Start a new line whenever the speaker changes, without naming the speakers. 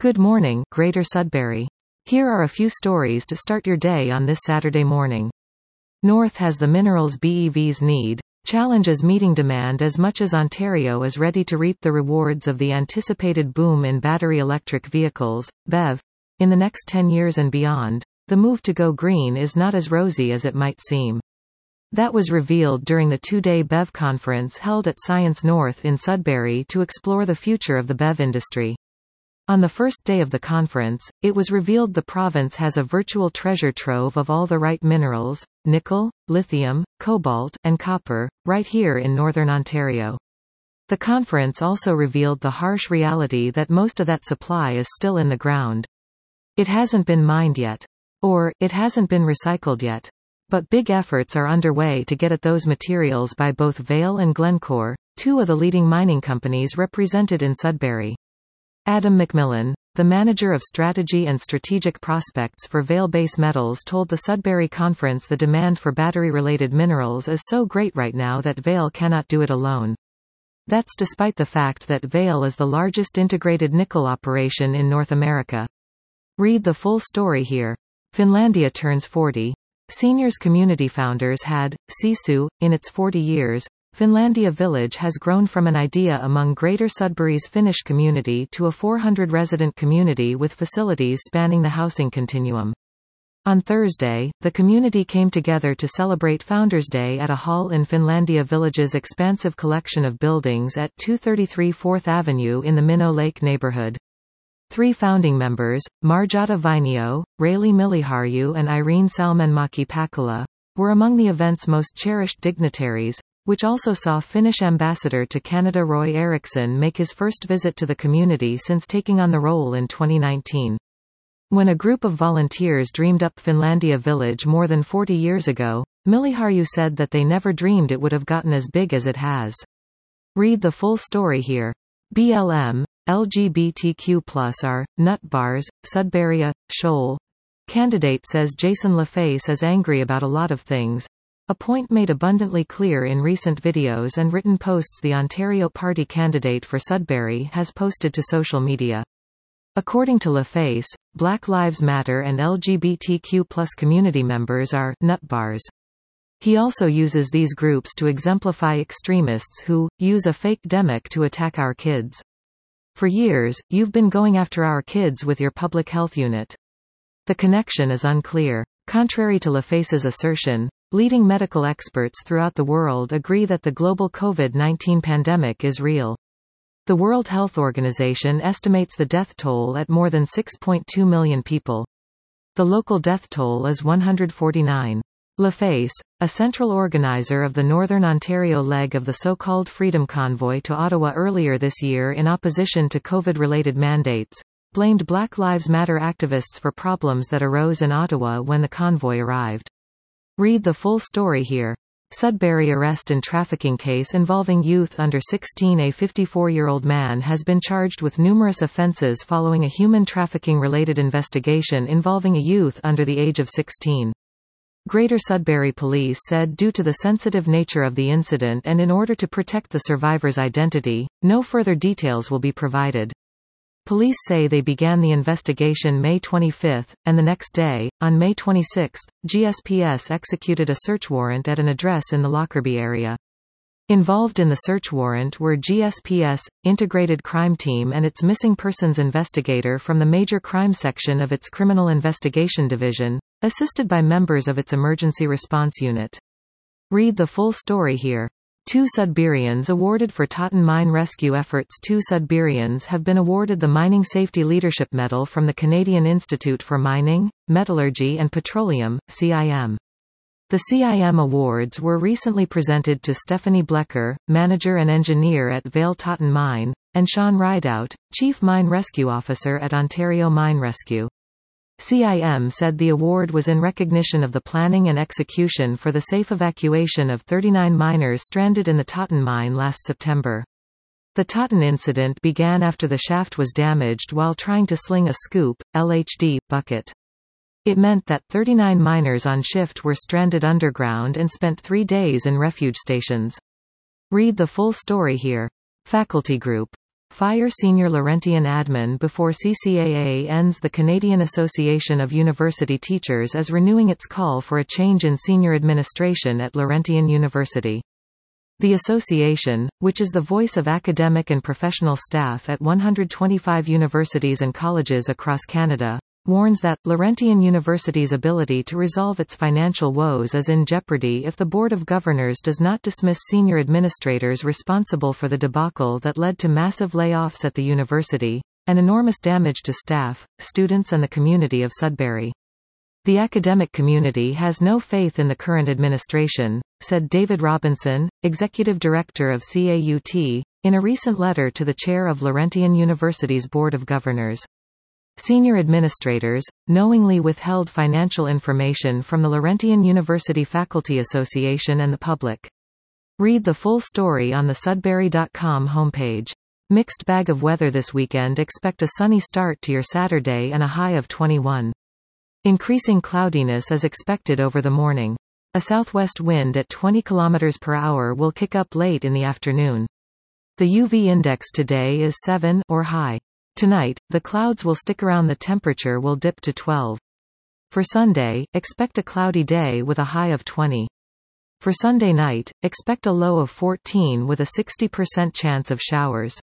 Good morning, Greater Sudbury. Here are a few stories to start your day on this Saturday morning. North has the minerals BEVs need. Challenges meeting demand as much as Ontario is ready to reap the rewards of the anticipated boom in battery electric vehicles, BEV. In the next 10 years and beyond, the move to go green is not as rosy as it might seem. That was revealed during the two-day BEV conference held at Science North in Sudbury to explore the future of the BEV industry. On the first day of the conference, it was revealed the province has a virtual treasure trove of all the right minerals, nickel, lithium, cobalt, and copper, right here in northern Ontario. The conference also revealed the harsh reality that most of that supply is still in the ground. It hasn't been mined yet. Or, it hasn't been recycled yet. But big efforts are underway to get at those materials by both Vail and Glencore, two of the leading mining companies represented in Sudbury. Adam McMillan, the manager of strategy and strategic prospects for Vail Base Metals, told the Sudbury conference the demand for battery-related minerals is so great right now that Vail cannot do it alone. That's despite the fact that Vail is the largest integrated nickel operation in North America. Read the full story here. Finlandia turns 40. Seniors Community Founders had, Sisu, in its 40 years, Finlandia Village has grown from an idea among Greater Sudbury's Finnish community to a 400-resident community with facilities spanning the housing continuum. On Thursday, the community came together to celebrate Founders Day at a hall in Finlandia Village's expansive collection of buildings at 233 4th Avenue in the Minnow Lake neighborhood. 3 founding members, Marjatta Vainio, Rayli Miliharju and Irene Salmenmäki Pakula, were among the event's most cherished dignitaries, which also saw Finnish ambassador to Canada Roy Eriksson make his first visit to the community since taking on the role in 2019. When a group of volunteers dreamed up Finlandia Village more than 40 years ago, Miliharju said that they never dreamed it would have gotten as big as it has. Read the full story here. BLM, LGBTQ+ are, nut bars, Sudbury, Shoal. Candidate says Jason LaFace is angry about a lot of things. A point made abundantly clear in recent videos and written posts the Ontario Party candidate for Sudbury has posted to social media. According to LaFace, Black Lives Matter and LGBTQ+ community members are nut bars. He also uses these groups to exemplify extremists who use a fake demic to attack our kids. For years, you've been going after our kids with your public health unit. The connection is unclear. Contrary to LaFace's assertion, leading medical experts throughout the world agree that the global COVID-19 pandemic is real. The World Health Organization estimates the death toll at more than 6.2 million people. The local death toll is 149. LaFace, a central organizer of the Northern Ontario leg of the so-called Freedom Convoy to Ottawa earlier this year in opposition to COVID-related mandates, blamed Black Lives Matter activists for problems that arose in Ottawa when the convoy arrived. Read the full story here. Sudbury arrest in trafficking case involving youth under 16. A 54-year-old man has been charged with numerous offences following a human trafficking-related investigation involving a youth under the age of 16. Greater Sudbury Police said due to the sensitive nature of the incident and in order to protect the survivor's identity, no further details will be provided. Police say they began the investigation May 25, and the next day, on May 26, GSPS executed a search warrant at an address in the Lockerbie area. Involved in the search warrant were GSPS, Integrated Crime Team and its missing persons investigator from the Major Crime Section of its Criminal Investigation Division, assisted by members of its Emergency Response Unit. Read the full story here. 2 Sudburyans awarded for Totten mine rescue efforts. 2 Sudburyans have been awarded the Mining Safety Leadership Medal from the Canadian Institute for Mining, Metallurgy and Petroleum, CIM. The CIM awards were recently presented to Stephanie Blecker, manager and engineer at Vail Totten Mine, and Sean Rideout, Chief Mine Rescue Officer at Ontario Mine Rescue. CIM said the award was in recognition of the planning and execution for the safe evacuation of 39 miners stranded in the Totten mine last September. The Totten incident began after the shaft was damaged while trying to sling a scoop, LHD, bucket. It meant that 39 miners on shift were stranded underground and spent 3 days in refuge stations. Read the full story here. Faculty Group. Fire Senior Laurentian Admin before CCAA ends. The Canadian Association of University Teachers is renewing its call for a change in senior administration at Laurentian University. The association, which is the voice of academic and professional staff at 125 universities and colleges across Canada, warns that Laurentian University's ability to resolve its financial woes is in jeopardy if the Board of Governors does not dismiss senior administrators responsible for the debacle that led to massive layoffs at the university, and enormous damage to staff, students and the community of Sudbury. The academic community has no faith in the current administration, said David Robinson, Executive Director of CAUT, in a recent letter to the chair of Laurentian University's Board of Governors. Senior administrators, knowingly withheld financial information from the Laurentian University Faculty Association and the public. Read the full story on the Sudbury.com homepage. Mixed bag of weather this weekend. Expect a sunny start to your Saturday and a high of 21. Increasing cloudiness is expected over the morning. A southwest wind at 20 km per hour will kick up late in the afternoon. The UV index today is 7 or high. Tonight, the clouds will stick around. The temperature will dip to 12. For Sunday, expect a cloudy day with a high of 20. For Sunday night, expect a low of 14 with a 60% chance of showers.